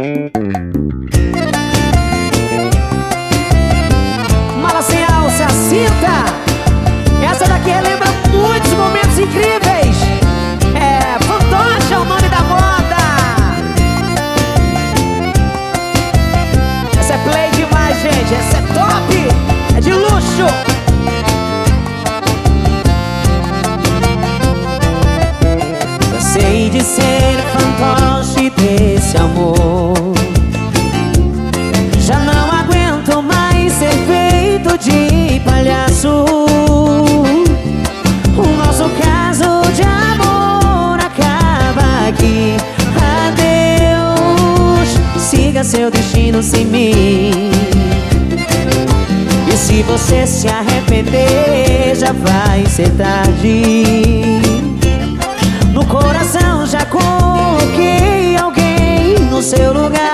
Mala sem alça, cinta. Essa daqui relembra muitos momentos incríveis. É, fantoche é o nome da moda. Essa é play demais, gente. Essa é top, é de luxo. Cansei de ser fantoche desse amor. Já não aguento mais ser feito de palhaço. O nosso caso de amor acaba aqui. Adeus, siga seu destino sem mim. E se você se arrepender, já vai ser tarde. No coração já coloquei alguém no seu lugar.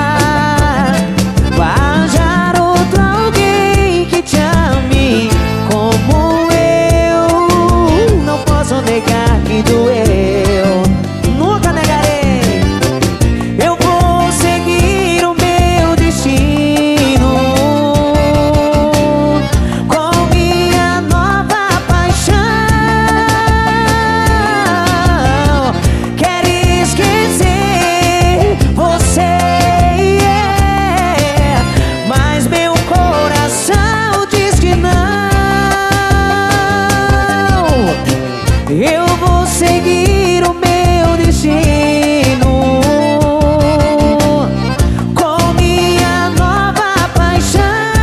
Vai arranjar outro alguém que te ame como eu. Não posso negar que doeu. Nunca negarei. Eu vou seguir o meu destino com minha nova paixão. Quero esquecer você, mas meu coração diz que não. Eu vou seguir o meu destino com minha nova paixão.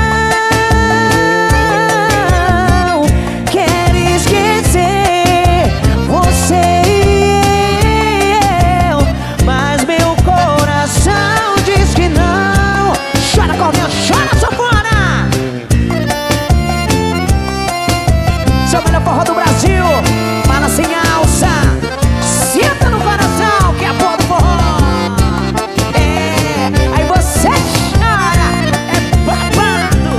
Quero esquecer você e eu, mas meu coração diz que não. Chora, Cornel, chora, sanfona! Seu melhor forró do Brasil, mala sem alça. Sinta no coração que é a porra do forró. É, aí você chora, é babado.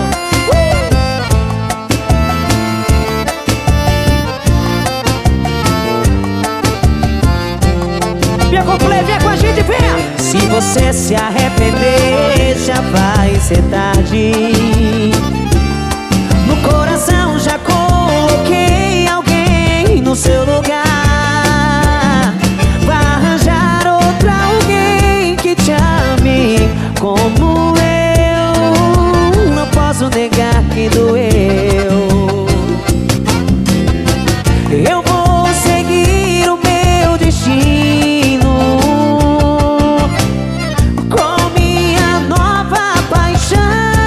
Vem com play, vem com a gente, vem. Se você se arrepender, já vai ser tarde. No coração já coloquei alguém no seu lugar. Vai arranjar outro alguém que te ame como eu. Não posso negar que doeu. Eu vou seguir o meu destino com minha nova paixão.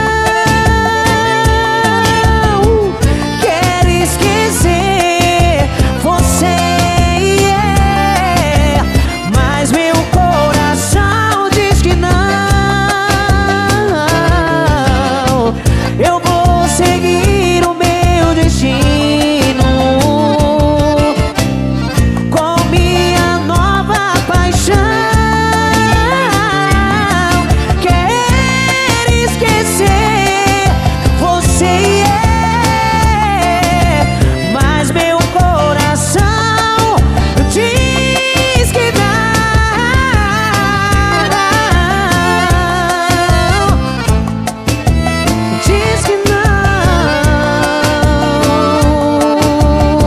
Quero esquecer você, mas meu coração diz que não. Eu vou seguir o meu destino com minha nova paixão. Quero esquecer você, mas meu coração diz que não. Diz que não.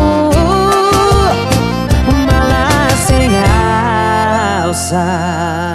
Mala sem alça.